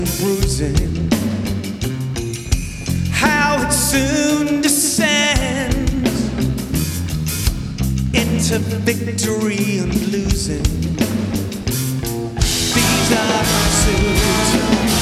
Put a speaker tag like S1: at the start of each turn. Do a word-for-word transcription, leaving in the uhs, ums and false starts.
S1: bruising, how it soon descends into victory and losing. These are suits.